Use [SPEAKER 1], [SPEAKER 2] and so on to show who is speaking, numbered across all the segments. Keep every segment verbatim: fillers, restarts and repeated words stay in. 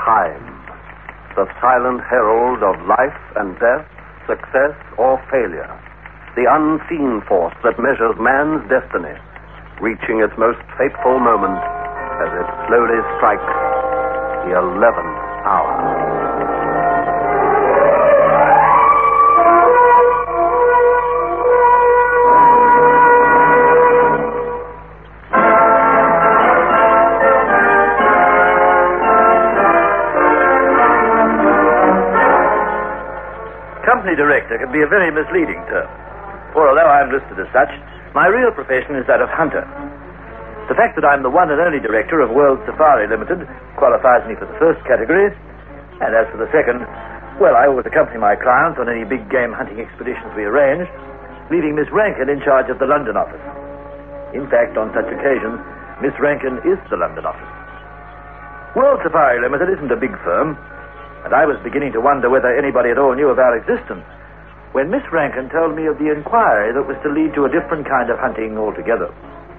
[SPEAKER 1] Time, the silent herald of life and death, success or failure, the unseen force that measures man's destiny, reaching its most fateful moment as it slowly strikes the eleventh hour.
[SPEAKER 2] Company director can be a very misleading term, for although I'm listed as such, my real profession is that of hunter. The fact that I'm the one and only director of World Safari Limited qualifies me for the first category, and as for the second, well, I always accompany my clients on any big game hunting expeditions we arrange, leaving Miss Rankin in charge of the London office. In fact, on such occasions, Miss Rankin is the London office. World Safari Limited isn't a big firm, and I was beginning to wonder whether anybody at all knew of our existence when Miss Rankin told me of the inquiry that was to lead to a different kind of hunting altogether.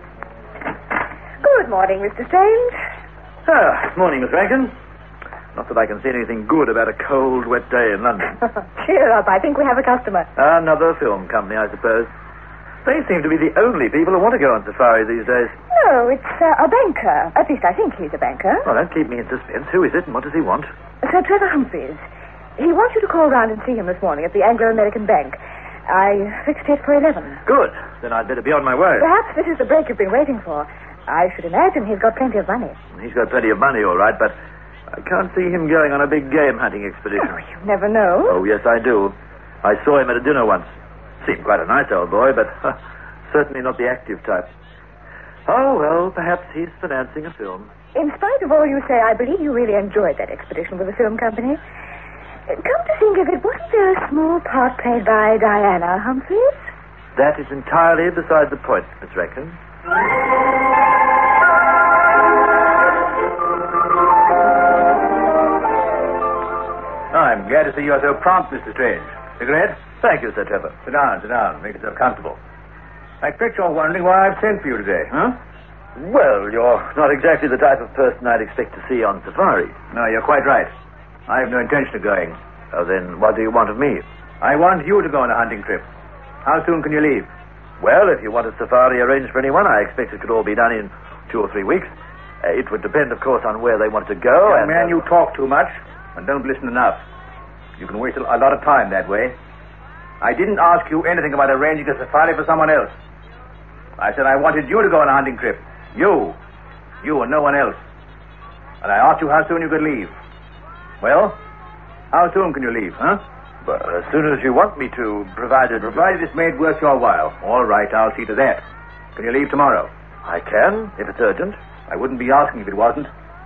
[SPEAKER 3] Good morning, Mister Strange.
[SPEAKER 2] Ah, morning, Miss Rankin. Not that I can see anything good about a cold, wet day in London.
[SPEAKER 3] Cheer up, I think we have a customer.
[SPEAKER 2] Another film company, I suppose. They seem to be the only people who want to go on safari these days.
[SPEAKER 3] No, it's uh, a banker. At least I think he's a banker.
[SPEAKER 2] Well, don't keep me in suspense. Who is it and what does he want?
[SPEAKER 3] Sir Trevor Humphreys. He wants you to call round and see him this morning at the Anglo-American Bank. I fixed it for eleven.
[SPEAKER 2] Good. Then I'd better be on my way.
[SPEAKER 3] Perhaps this is the break you've been waiting for. I should imagine he's got plenty of money.
[SPEAKER 2] He's got plenty of money, all right, but I can't see him going on a big game hunting expedition.
[SPEAKER 3] Oh, you never know.
[SPEAKER 2] Oh, yes, I do. I saw him at a dinner once. Seemed quite a nice old boy, but uh, certainly not the active type. Oh, well, perhaps he's financing a film.
[SPEAKER 3] In spite of all you say, I believe you really enjoyed that expedition with the film company. Come to think of it, wasn't there a small part played by Diana Humphreys?
[SPEAKER 2] That is entirely beside the point, Miss Rankin.
[SPEAKER 4] I'm glad to see you are so prompt, Mister Strange. Cigarette?
[SPEAKER 2] Thank you, Sir Trevor.
[SPEAKER 4] Sit down, sit down. Make yourself comfortable. I expect you're wondering why I've sent for you today, huh?
[SPEAKER 2] Well, you're not exactly the type of person I'd expect to see on safari.
[SPEAKER 4] No, you're quite right. I have no intention of going.
[SPEAKER 2] Oh, then what do you want of me?
[SPEAKER 4] I want you to go on a hunting trip. How soon can you leave?
[SPEAKER 2] Well, if you want a safari arranged for anyone, I expect it could all be done in two or three weeks. Uh, it would depend, of course, on where they want to go.
[SPEAKER 4] Young
[SPEAKER 2] and,
[SPEAKER 4] man,
[SPEAKER 2] uh,
[SPEAKER 4] you talk too much and don't listen enough. You can waste a lot of time that way. I didn't ask you anything about arranging a safari for someone else. I said I wanted you to go on a hunting trip. You. You and no one else. And I asked you how soon you could leave. Well, how soon can you leave, huh?
[SPEAKER 2] Well, as soon as you want me to, provided...
[SPEAKER 4] Provided it's made worth your while. All right, I'll see to that. Can you leave tomorrow?
[SPEAKER 2] I can, if it's urgent.
[SPEAKER 4] I wouldn't be asking if it wasn't.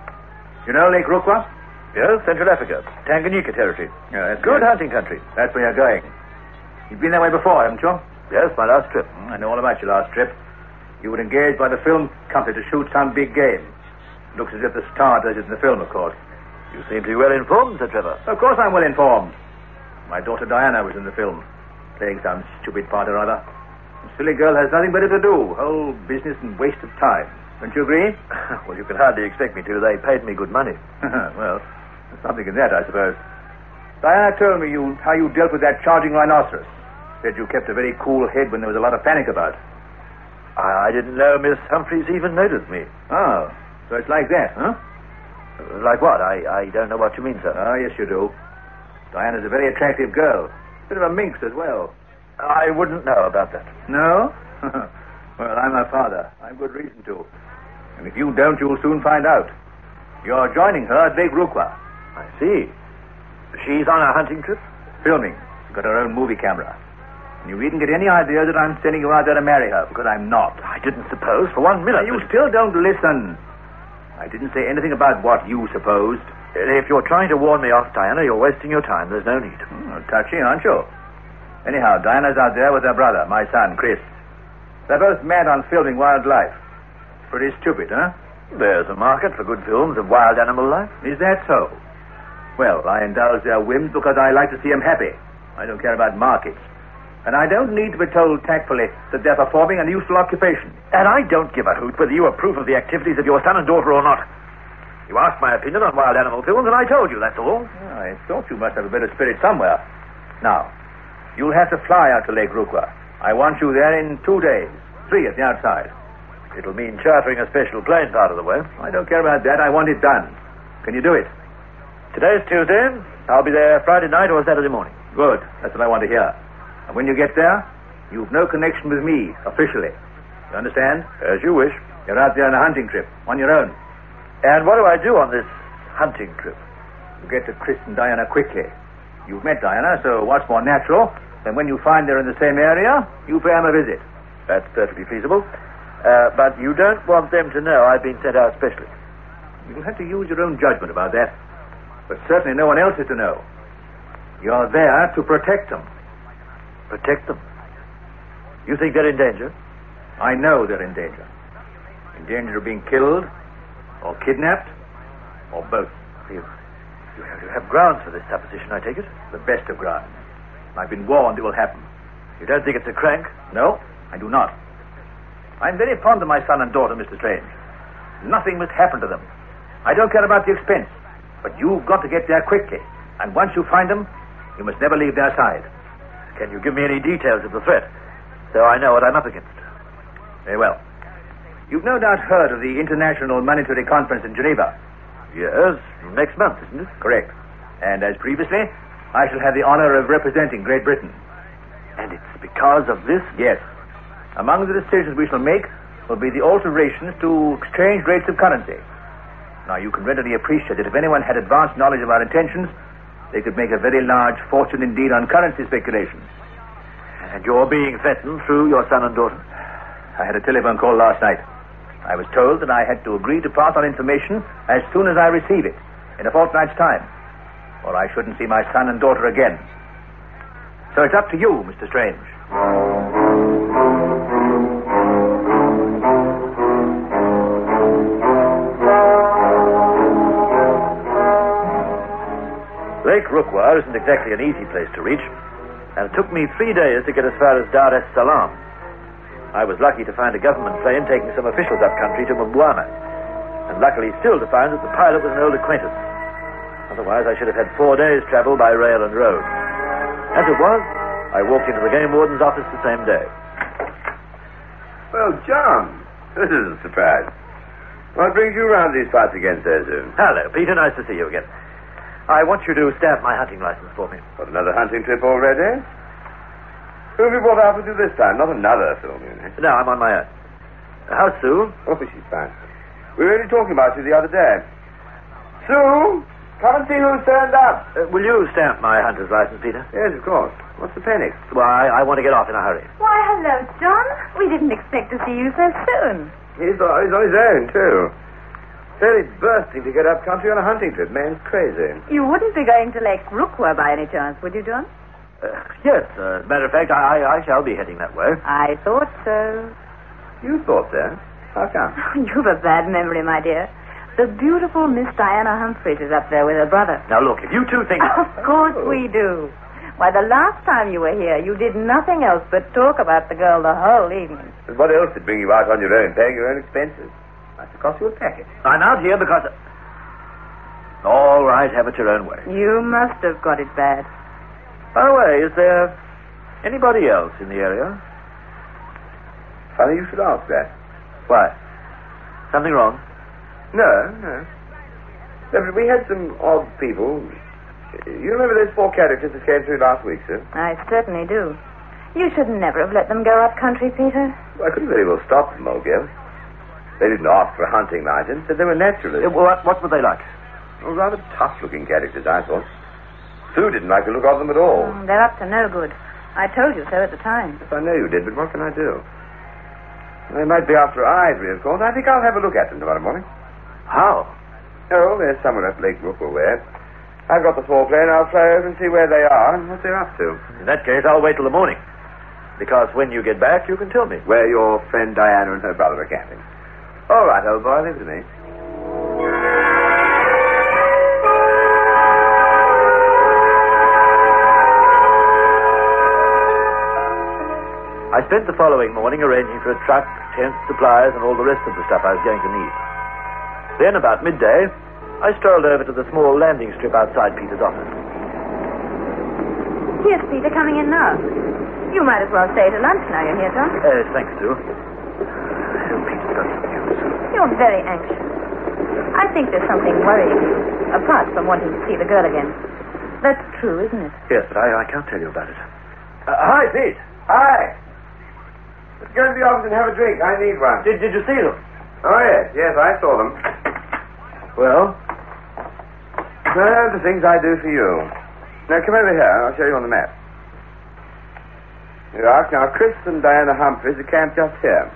[SPEAKER 4] You know Lake Rukwa?
[SPEAKER 2] Yes, Central Africa. Tanganyika territory.
[SPEAKER 4] Yeah, that's
[SPEAKER 2] good
[SPEAKER 4] good.
[SPEAKER 2] hunting country.
[SPEAKER 4] That's where you're going. You've been that way before, haven't you?
[SPEAKER 2] Yes, my last trip.
[SPEAKER 4] I know all about your last trip. You were engaged by the film company to shoot some big game. Looks as if the star does it in the film, of course.
[SPEAKER 2] You seem to be well informed, Sir Trevor.
[SPEAKER 4] Of course I'm well informed. My daughter Diana was in the film, playing some stupid part or other. The silly girl has nothing better to do. Whole business and waste of time. Don't you agree?
[SPEAKER 2] Well, you can hardly expect me to. They paid me good money.
[SPEAKER 4] Well, there's something in that, I suppose. Diana told me you how you dealt with that charging rhinoceros. Said you kept a very cool head when there was a lot of panic about.
[SPEAKER 2] I, I didn't know Miss Humphreys even noticed me.
[SPEAKER 4] Oh, so it's like that, huh?
[SPEAKER 2] Like what? I, I don't know what you mean, sir.
[SPEAKER 4] Oh, yes, you do. Diana's a very attractive girl. Bit of a minx as well.
[SPEAKER 2] I wouldn't know about that.
[SPEAKER 4] No? Well, I'm her father. I've good reason to. And if you don't, you'll soon find out. You're joining her at Lake Rukwa.
[SPEAKER 2] I see. She's on a hunting trip?
[SPEAKER 4] Filming. She's got her own movie camera. And you needn't get any idea that I'm sending you out there to marry her, because I'm not.
[SPEAKER 2] I didn't suppose for one minute.
[SPEAKER 4] Now, you still don't listen. I didn't say anything about what you supposed.
[SPEAKER 2] If you're trying to warn me off, Diana, you're wasting your time. There's no need.
[SPEAKER 4] Oh, touchy, aren't you? Anyhow, Diana's out there with her brother, my son, Chris. They're both mad on filming wildlife. Pretty stupid, huh?
[SPEAKER 2] There's a market for good films of wild animal life.
[SPEAKER 4] Is that so? Well, I indulge their whims because I like to see them happy. I don't care about markets. And I don't need to be told tactfully that they're performing a useful occupation.
[SPEAKER 2] And I don't give a hoot whether you approve of the activities of your son and daughter or not. You asked my opinion on wild animal films, and I told you, that's all.
[SPEAKER 4] I thought you must have a bit of spirit somewhere. Now, you'll have to fly out to Lake Rukwa. I want you there in two days. Three at the outside.
[SPEAKER 2] It'll mean chartering a special plane part of the way.
[SPEAKER 4] I don't care about that. I want it done. Can you do it?
[SPEAKER 2] Today's Tuesday. I'll be there Friday night or Saturday morning.
[SPEAKER 4] Good. That's what I want to hear. And when you get there, you've no connection with me, officially. You understand?
[SPEAKER 2] As you wish.
[SPEAKER 4] You're out there on a hunting trip, on your own.
[SPEAKER 2] And what do I do on this hunting trip?
[SPEAKER 4] You get to Chris and Diana quickly. You've met Diana, so what's more natural than when you find they're in the same area, you pay them a visit.
[SPEAKER 2] That's perfectly feasible. Uh, but you don't want them to know I've been sent out specially.
[SPEAKER 4] You'll have to use your own judgment about that. But certainly no one else is to know. You're there to protect them.
[SPEAKER 2] Protect them? You think they're in danger?
[SPEAKER 4] I know they're in danger. In danger of being killed, or kidnapped, or both.
[SPEAKER 2] You, you, have, you have grounds for this supposition, I take it?
[SPEAKER 4] The best of grounds. I've been warned it will happen.
[SPEAKER 2] You don't think it's a crank?
[SPEAKER 4] No, I do not. I'm very fond of my son and daughter, Mister Strange. Nothing must happen to them. I don't care about the expense, but you've got to get there quickly. And once you find them, you must never leave their side.
[SPEAKER 2] Can you give me any details of the threat, so I know what I'm up against?
[SPEAKER 4] Very well. You've no doubt heard of the International Monetary Conference in Geneva.
[SPEAKER 2] Yes, next month, isn't it?
[SPEAKER 4] Correct. And as previously, I shall have the honor of representing Great Britain.
[SPEAKER 2] And it's because of this?
[SPEAKER 4] Yes. Among the decisions we shall make will be the alterations to exchange rates of currency. Now, you can readily appreciate that if anyone had advanced knowledge of our intentions, they could make a very large fortune indeed on currency speculation.
[SPEAKER 2] And you're being threatened through your son and daughter?
[SPEAKER 4] I had a telephone call last night. I was told that I had to agree to pass on information as soon as I receive it, in a fortnight's time, or I shouldn't see my son and daughter again. So it's up to you, Mister Strange.
[SPEAKER 2] Lake Rukwa isn't exactly an easy place to reach, and it took me three days to get as far as Dar es Salaam. I was lucky to find a government plane taking some officials up country to Mbwana, and luckily still to find that the pilot was an old acquaintance. Otherwise, I should have had four days' travel by rail and road. As it was, I walked into the game warden's office the same day.
[SPEAKER 5] Well, John, this is a surprise. What brings you round these parts again so soon?
[SPEAKER 2] Hello, Peter. Nice to see you again. I want you to stamp my hunting license for me.
[SPEAKER 5] Got another hunting trip already? Who have you brought out with you this time? Not another film, you know.
[SPEAKER 2] No, I'm on my own. How's Sue?
[SPEAKER 5] Oh, she's fine. We were only talking about you the other day. Sue, come and see who's turned up.
[SPEAKER 2] Uh, will you stamp my hunter's license, Peter?
[SPEAKER 5] Yes, of course. What's the panic?
[SPEAKER 2] Well, I, I want to get off in a hurry.
[SPEAKER 3] Why, hello, John. We didn't expect to see you so soon.
[SPEAKER 5] He's, he's on his own, too. Fairly bursting to get up country on a hunting trip. Man's crazy.
[SPEAKER 3] You wouldn't be going to Lake Rukwa by any chance, would you, John?
[SPEAKER 2] Uh, yes, uh, as a matter of fact, I, I shall be heading that way.
[SPEAKER 3] I thought so.
[SPEAKER 5] You thought so? How come?
[SPEAKER 3] You've a bad memory, my dear. The beautiful Miss Diana Humphreys is up there with her brother.
[SPEAKER 2] Now, look, if you two think...
[SPEAKER 3] Of course we do. Why, the last time you were here, you did nothing else but talk about the girl the whole evening.
[SPEAKER 5] And what else did bring you out on your own, paying your own expenses? That's cost you a packet.
[SPEAKER 2] I'm out here because... All right, have it your own way.
[SPEAKER 3] You must have got it bad.
[SPEAKER 2] By the way, is there anybody else in the area?
[SPEAKER 5] Funny you should ask that.
[SPEAKER 2] Why? Something wrong?
[SPEAKER 5] No, no. No, but we had some odd people. You remember those four characters that came through last week, sir?
[SPEAKER 3] I certainly do. You should never have let them go up country, Peter.
[SPEAKER 5] Well, I couldn't very well stop them, old girl. They didn't ask for a hunting license, said they were naturalists.
[SPEAKER 2] Uh, what, what were they like?
[SPEAKER 5] Well, rather tough-looking characters, I thought. Sue didn't like the look of them at all.
[SPEAKER 3] Mm, they're up to no good. I told you so at the time.
[SPEAKER 5] Yes, I know you did, but what can I do? They might be after ivory, of course. I think I'll have a look at them tomorrow morning.
[SPEAKER 2] How?
[SPEAKER 5] Oh, there's someone at Lake Rukwa way. I've got the small plane. I'll fly over and see where they are and what they're up to.
[SPEAKER 2] In that case, I'll wait till the morning. Because when you get back, you can tell me.
[SPEAKER 5] Where your friend Diana and her brother are camping. All right, old boy, leave it to me.
[SPEAKER 2] I spent the following morning arranging for a truck, tent, supplies, and all the rest of the stuff I was going to need. Then, about midday, I strolled over to the small landing strip outside Peter's office.
[SPEAKER 3] Here's Peter coming in now. You might as well stay to lunch now you're here, Tom.
[SPEAKER 2] Uh, thanks, Sue. I hope Peter's got some news.
[SPEAKER 3] You're very anxious. I think there's something worrying you, apart from wanting to see the girl again. That's true, isn't it?
[SPEAKER 2] Yes, but I, I can't tell you about it. Uh, hi, Pete.
[SPEAKER 5] Hi. Let's go to the office and have a drink. I need one.
[SPEAKER 2] Did, did you see them?
[SPEAKER 5] Oh, yes. Yes, I saw them.
[SPEAKER 2] Well?
[SPEAKER 5] Well, the things I do for you. Now, come over here. I'll show you on the map. Here you are. Now, Chris and Diana Humphreys are camped just here.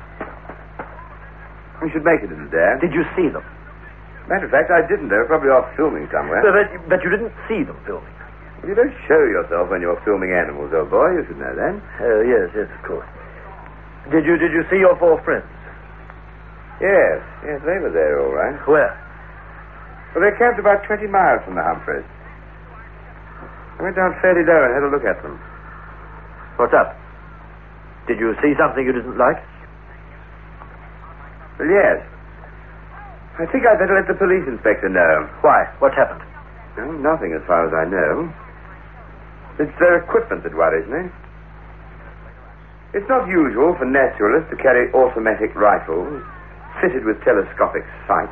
[SPEAKER 5] We should make it in a day.
[SPEAKER 2] Did you see them?
[SPEAKER 5] Matter of fact, I didn't. They were probably off filming somewhere.
[SPEAKER 2] But, but, but you didn't see them filming?
[SPEAKER 5] You don't show yourself when you're filming animals, old boy. You should know that.
[SPEAKER 2] Oh, yes, yes, of course. Did you did you see your four friends?
[SPEAKER 5] Yes. Yes, they were there, all right.
[SPEAKER 2] Where?
[SPEAKER 5] Well, they camped about twenty miles from the Humphreys. I went down fairly low and had a look at them.
[SPEAKER 2] What's up? Did you see something you didn't like?
[SPEAKER 5] Well, yes. I think I'd better let the police inspector know.
[SPEAKER 2] Why? What happened?
[SPEAKER 5] No, nothing as far as I know. It's their equipment that worries me. It's not usual for naturalists to carry automatic rifles fitted with telescopic sights.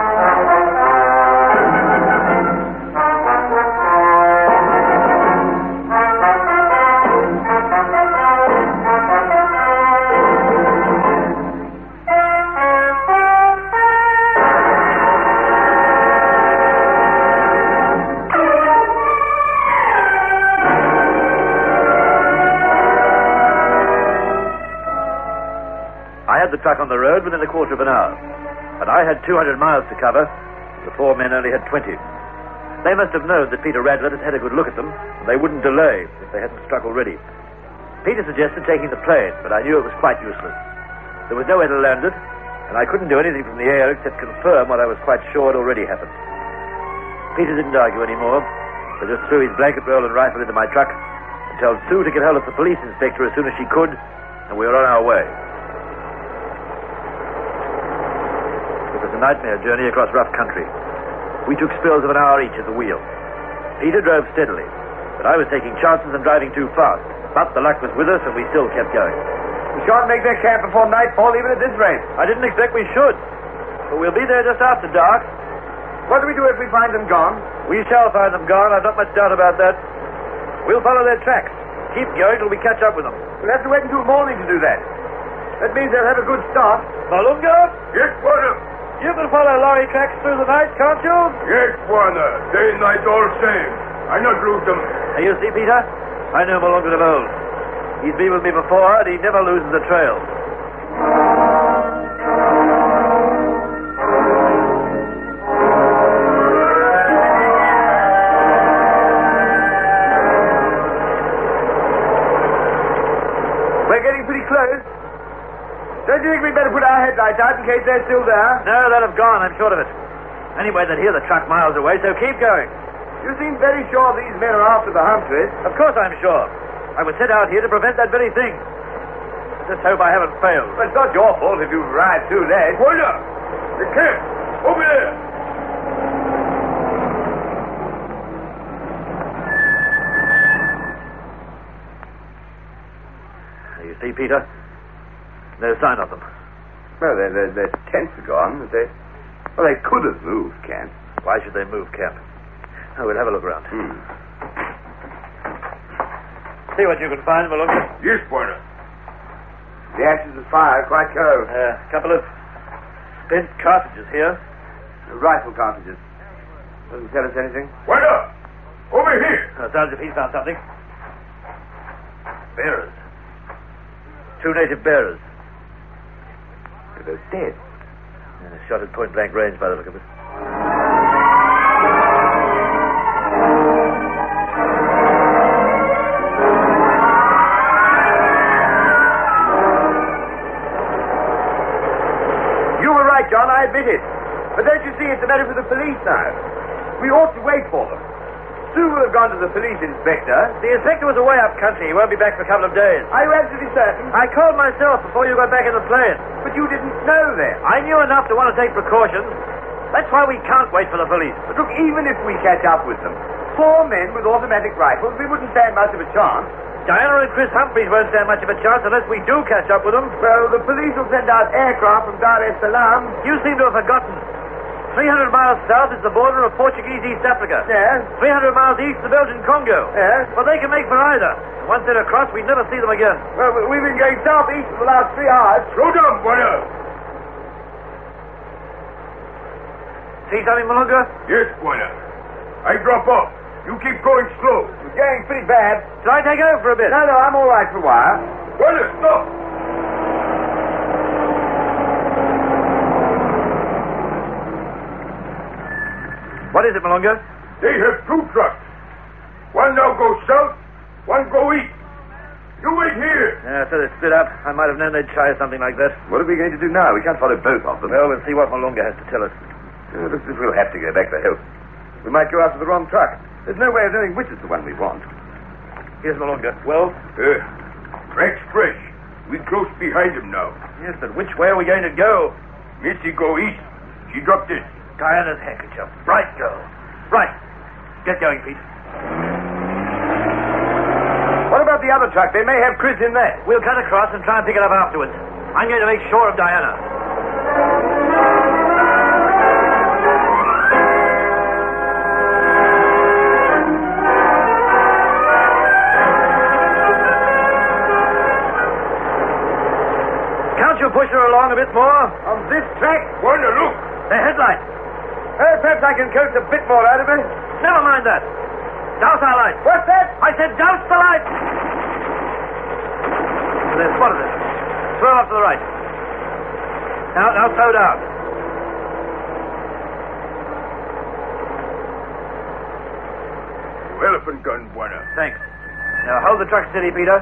[SPEAKER 2] The truck on the road within a quarter of an hour. But I had two hundred miles to cover. The four men only had twenty. They must have known that Peter Radlett had had a good look at them, and they wouldn't delay if they hadn't struck already. Peter suggested taking the plane, but I knew it was quite useless. There was nowhere to land it, and I couldn't do anything from the air except confirm what I was quite sure had already happened. Peter didn't argue anymore, but just threw his blanket roll and rifle into my truck and told Sue to get hold of the police inspector as soon as she could, and we were on our way. It was a nightmare journey across rough country. We took spills of an hour each at the wheel. Peter drove steadily, but I was taking chances and driving too fast. But the luck was with us, and we still kept going.
[SPEAKER 5] We shan't make their camp before nightfall, even at this rate.
[SPEAKER 2] I didn't expect we should, but we'll be there just after dark.
[SPEAKER 5] What do we do if we find them gone?
[SPEAKER 2] We shall find them gone. I've not much doubt about that. We'll follow their tracks. Keep going till we catch up with them.
[SPEAKER 5] We'll have to wait until morning to do that. That means they'll have a good start.
[SPEAKER 2] Malunga?
[SPEAKER 6] Yes, Warner.
[SPEAKER 2] You can follow lorry tracks through the night, can't you?
[SPEAKER 6] Yes, Warner. Day and night all same. I not lose them.
[SPEAKER 2] Hey, you see, Peter? I know Malunga of old. He's been with me before, and he never loses the trail.
[SPEAKER 5] We're getting pretty close. Don't you think we'd better put our headlights out in case they're still there?
[SPEAKER 2] No, they'll have gone, I'm sure of it. Anyway, they'll hear the truck miles away, so keep going.
[SPEAKER 5] You seem very sure these men are after the Humphreys.
[SPEAKER 2] Of course I'm sure. I was sent out here to prevent that very thing. I just hope I haven't failed.
[SPEAKER 5] Well, it's not your fault if you've arrived too late.
[SPEAKER 6] Warner. The camp. Over there.
[SPEAKER 2] You see, Peter? No sign of them.
[SPEAKER 5] Well, their, their, their tents are gone. But they, well, they could have moved camp.
[SPEAKER 2] Why should they move camp? Oh, we'll have a look around.
[SPEAKER 5] Hmm.
[SPEAKER 2] See what you can find, Malunga.
[SPEAKER 6] Yes, Warner.
[SPEAKER 5] The ashes of fire are quite cold.
[SPEAKER 2] A uh, couple of spent cartridges here.
[SPEAKER 5] The rifle cartridges. Doesn't tell us anything.
[SPEAKER 6] Warner. Over here.
[SPEAKER 2] Uh, sounds as if he's found something. Bearers. Two native bearers.
[SPEAKER 5] They're dead.
[SPEAKER 2] Uh, shot at point-blank range by the look of it.
[SPEAKER 5] You were right, John, I admit it. But don't you see it's a matter for the police now? We ought to wait for them. Sue will have gone to the police inspector.
[SPEAKER 2] The inspector was away up country. He won't be back for a couple of days.
[SPEAKER 5] Are you absolutely certain?
[SPEAKER 2] I called myself before you got back in the plane.
[SPEAKER 5] But you didn't know then.
[SPEAKER 2] I knew enough to want to take precautions. That's why we can't wait for the police.
[SPEAKER 5] But look, even if we catch up with them, four men with automatic rifles, we wouldn't stand much of a chance.
[SPEAKER 2] Diana and Chris Humphreys won't stand much of a chance unless we do catch up with them.
[SPEAKER 5] Well, the police will send out aircraft from Dar es Salaam.
[SPEAKER 2] You seem to have forgotten. three hundred miles south is the border of Portuguese East Africa.
[SPEAKER 5] Yes.
[SPEAKER 2] three hundred miles east, the Belgian Congo.
[SPEAKER 5] Yes.
[SPEAKER 2] Well, they can make for either. Once they're across, we'd never see them again.
[SPEAKER 5] Well, we've been going southeast for the last three hours.
[SPEAKER 6] Slow down, Buena.
[SPEAKER 2] See something, Malunga?
[SPEAKER 6] Yes, Buena. I drop off. You keep going slow.
[SPEAKER 5] We're going pretty bad.
[SPEAKER 2] Shall I take over for a bit?
[SPEAKER 5] No, no, I'm all right for a while.
[SPEAKER 6] Buena, stop.
[SPEAKER 2] What is it, Malunga?
[SPEAKER 6] They have two trucks. One now goes south, one go east. You wait here.
[SPEAKER 2] Yeah, so they split up. I might have known they'd try something like that.
[SPEAKER 5] What are we going to do now? We can't follow both of them.
[SPEAKER 2] Well, we'll see what Malunga has to tell us.
[SPEAKER 5] Uh, looks as if we'll have to go back to help. We might go after the wrong truck. There's no way of knowing which is the one we want.
[SPEAKER 2] Here's Malunga. Well?
[SPEAKER 6] Uh, Frank's fresh. We close behind him now.
[SPEAKER 2] Yes, but which way are we going to go?
[SPEAKER 6] Missy go east. She dropped this.
[SPEAKER 2] Diana's handkerchief. Right, girl. Right. Get going, Pete.
[SPEAKER 5] What about the other truck? They may have Chris in there.
[SPEAKER 2] We'll cut across and try and pick it up afterwards. I'm going to make sure of Diana. Can't you push her along a bit more?
[SPEAKER 5] On this track?
[SPEAKER 6] Buena, look.
[SPEAKER 2] The headlight.
[SPEAKER 5] Uh, perhaps I can coax a bit more out of her.
[SPEAKER 2] Never mind that. Douse our light.
[SPEAKER 5] What's that?
[SPEAKER 2] I said douse the light. They've spotted it. Throw off to the right. Now, now slow down.
[SPEAKER 6] Elephant gun, Buena.
[SPEAKER 2] Thanks. Now hold the truck steady, Peter.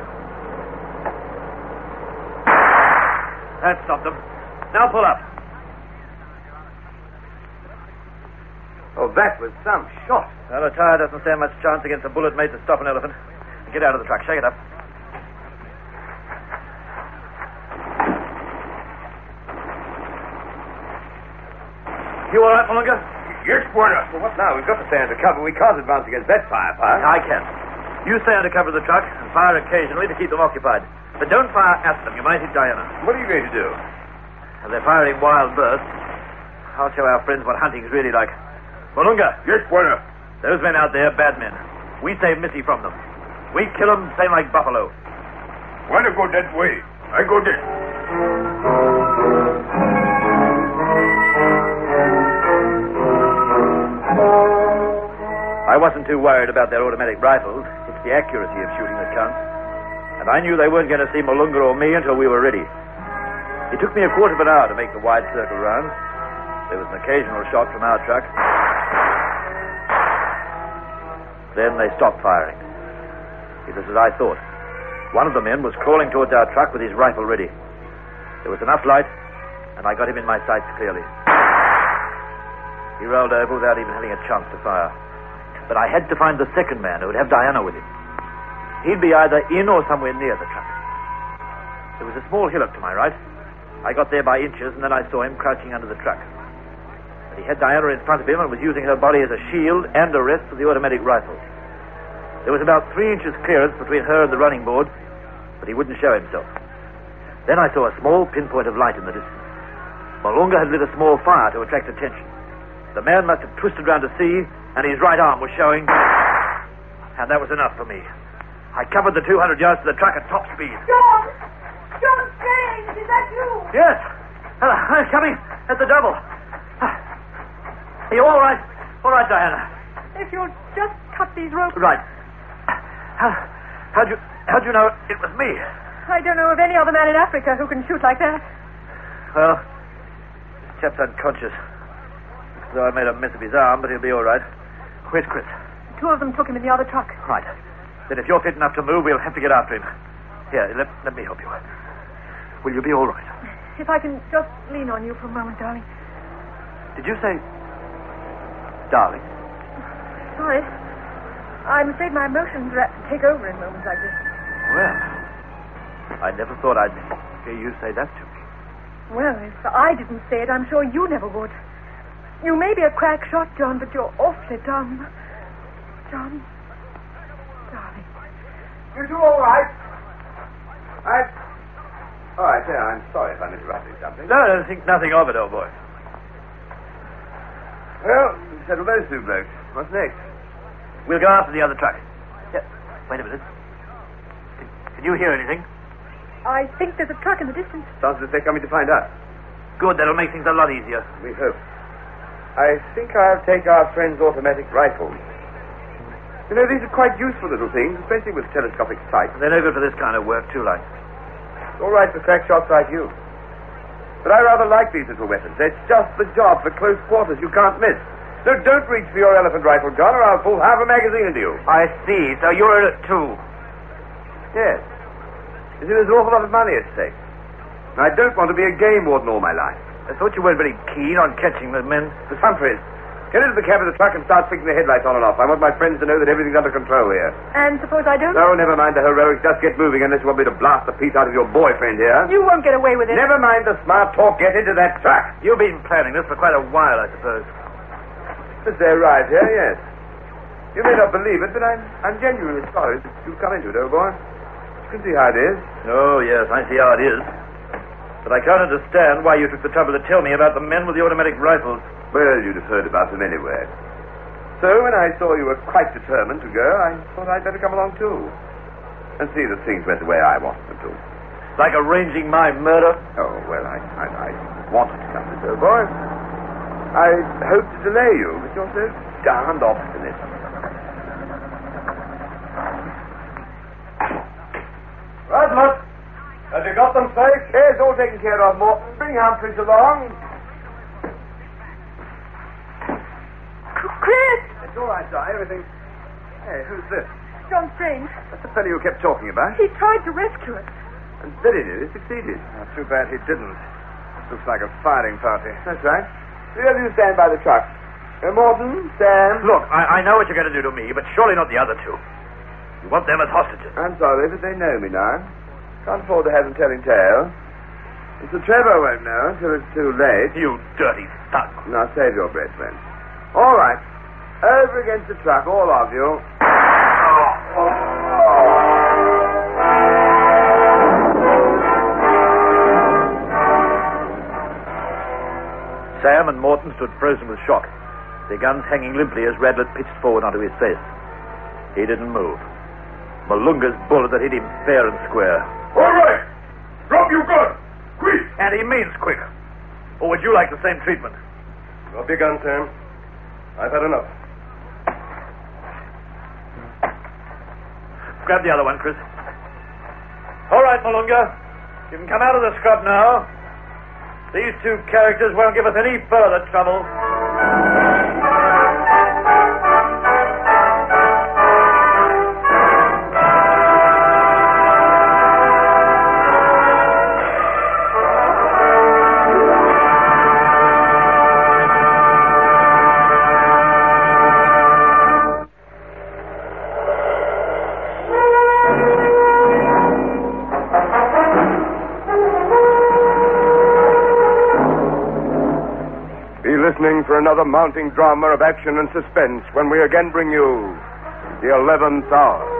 [SPEAKER 2] That stopped them. Now pull up.
[SPEAKER 5] Oh, that was some shot.
[SPEAKER 2] Well, a tire doesn't stand much chance against a bullet made to stop an elephant. Get out of the truck. Shake it up. You all right, Malunga?
[SPEAKER 6] Yes, Buena.
[SPEAKER 5] Well, what now? We've got to stay under cover. We can't advance against that firepower.
[SPEAKER 2] I can. You stay under cover of the truck and fire occasionally to keep them occupied. But don't fire at them. You might hit Diana.
[SPEAKER 5] What are you going to do?
[SPEAKER 2] If they're firing wild bursts, I'll show our friends what hunting's really like. Malunga,
[SPEAKER 6] Yes, Buena.
[SPEAKER 2] those men out there, bad men. We save Missy from them. We kill them, same like buffalo.
[SPEAKER 6] Buena go that way. I go this.
[SPEAKER 2] I wasn't too worried about their automatic rifles. It's the accuracy of shooting that counts. And I knew they weren't going to see Malunga or me until we were ready. It took me a quarter of an hour to make the wide circle round. There was an occasional shot from our truck. Then they stopped firing. It was as I thought. One of the men was crawling towards our truck with his rifle ready. There was enough light, and I got him in my sights clearly. He rolled over without even having a chance to fire. But I had to find the second man who would have Diana with him. He'd be either in or somewhere near the truck. There was a small hillock to my right. I got there by inches, and then I saw him crouching under the truck. But he had Diana in front of him and was using her body as a shield and a rest for the automatic rifle. There was about three inches clearance between her and the running board, but he wouldn't show himself. Then I saw a small pinpoint of light in the distance. Malunga had lit a small fire to attract attention. The man must have twisted round to see, and his right arm was showing. And that was enough for me. I covered the two hundred yards to the truck at top speed.
[SPEAKER 3] John! John Strange, is that you?
[SPEAKER 2] Yes. Uh, I'm coming at the double. Are you all right? All right, Diana.
[SPEAKER 3] If you'll just cut these ropes.
[SPEAKER 2] Right. How, how'd you, how'd you know it was me?
[SPEAKER 3] I don't know of any other man in Africa who can shoot like that.
[SPEAKER 2] Well, this chap's unconscious. Though I made a mess of his arm, but he'll be all right. Where's Chris?
[SPEAKER 3] Two of them took him in the other truck.
[SPEAKER 2] Right. Then if you're fit enough to move, we'll have to get after him. Here, let, let me help you. Will you be all right?
[SPEAKER 3] If I can just lean on you for a moment, darling.
[SPEAKER 2] Did you say... darling?
[SPEAKER 3] Sorry. I'm afraid my emotions are apt to take over in moments like this.
[SPEAKER 2] Well, I never thought I'd hear you say that to me.
[SPEAKER 3] Well, if I didn't say it, I'm sure you never would. You may be a crack shot, John, but you're awfully dumb. John, darling.
[SPEAKER 5] You do all right? I... All right, yeah, I'm sorry if I'm interrupting something.
[SPEAKER 2] No, I think nothing of it, old boy.
[SPEAKER 5] Well, we settled those two blokes. What's next?
[SPEAKER 2] We'll go after the other truck. Yeah, wait a minute. Can, can you hear anything?
[SPEAKER 3] I think there's a truck in the distance.
[SPEAKER 5] Sounds as if they're coming to find us.
[SPEAKER 2] Good, that'll make things a lot easier.
[SPEAKER 5] We hope. I think I'll take our friend's automatic rifles. You know, these are quite useful little things, especially with telescopic sight.
[SPEAKER 2] They're no good for this kind of work, too, like.
[SPEAKER 5] It's all right for crack shots like you. But I rather like these little weapons. It's just the job for close quarters. You can't miss. No, don't reach for your elephant rifle, John, or I'll pull half a magazine into you.
[SPEAKER 2] I see. So you're in it, too.
[SPEAKER 5] Yes. You see, there's an awful lot of money at stake. And I don't want to be a game warden all my life.
[SPEAKER 2] I thought you weren't very keen on catching the men.
[SPEAKER 5] Miss Humphreys, get into the cab of the truck and start fixing the headlights on and off. I want my friends to know that everything's under control here.
[SPEAKER 3] And suppose I don't?
[SPEAKER 5] No, never mind the heroics. Just get moving unless you want me to blast the piece out of your boyfriend here.
[SPEAKER 3] You won't get away with it.
[SPEAKER 5] Never mind the smart talk. Get into that truck.
[SPEAKER 2] You've been planning this for quite a while, I suppose.
[SPEAKER 5] Since they arrived here, yes. You may not believe it, but I'm, I'm genuinely sorry that you've come into it, old boy. You can see how it is.
[SPEAKER 2] Oh, yes, I see how it is. But I can't understand why you took the trouble to tell me about the men with the automatic rifles.
[SPEAKER 5] Well, you'd have heard about them anyway. So when I saw you were quite determined to go, I thought I'd better come along too. And see that things went the way I wanted them to.
[SPEAKER 2] Like arranging my murder?
[SPEAKER 5] Oh, well, I, I, I wanted to come this, old boy. I hoped to delay you, but you're so darned obstinate. Right, look. Have you got them safe? Yes, all taken care of, Morton. Bring Humphreys along.
[SPEAKER 3] Chris!
[SPEAKER 5] It's all right, Di. Everything... Hey, who's this?
[SPEAKER 3] John Strange.
[SPEAKER 5] That's the fellow you kept talking about.
[SPEAKER 3] He tried to rescue us.
[SPEAKER 5] And very nearly succeeded.
[SPEAKER 4] Oh, too bad he didn't. Looks like a firing party.
[SPEAKER 5] That's right. Three of you stand by the truck. Uh, Morton, Sam.
[SPEAKER 2] Look, I, I know what you're going to do to me, but surely not the other two. You want them as hostages.
[SPEAKER 5] I'm sorry, but they know me now. Can't afford to have them telling tales. Mister Trevor won't know until it's too late.
[SPEAKER 2] You dirty thug.
[SPEAKER 5] Now, save your breath, friend. All right. Over against the truck, all of you.
[SPEAKER 2] Sam and Morton stood frozen with shock, their guns hanging limply as Radlett pitched forward onto his face. He didn't move. Malunga's bullet that hit him fair and square.
[SPEAKER 6] All right. Drop your gun. Quick.
[SPEAKER 2] And he means quick. Or would you like the same treatment?
[SPEAKER 6] Drop your gun, Sam. I've had enough.
[SPEAKER 2] Grab the other one, Chris. All right, Malunga. You can come out of the scrub now. These two characters won't give us any further trouble.
[SPEAKER 6] Listening for another mounting drama of action and suspense when we again bring you The Eleventh Hour.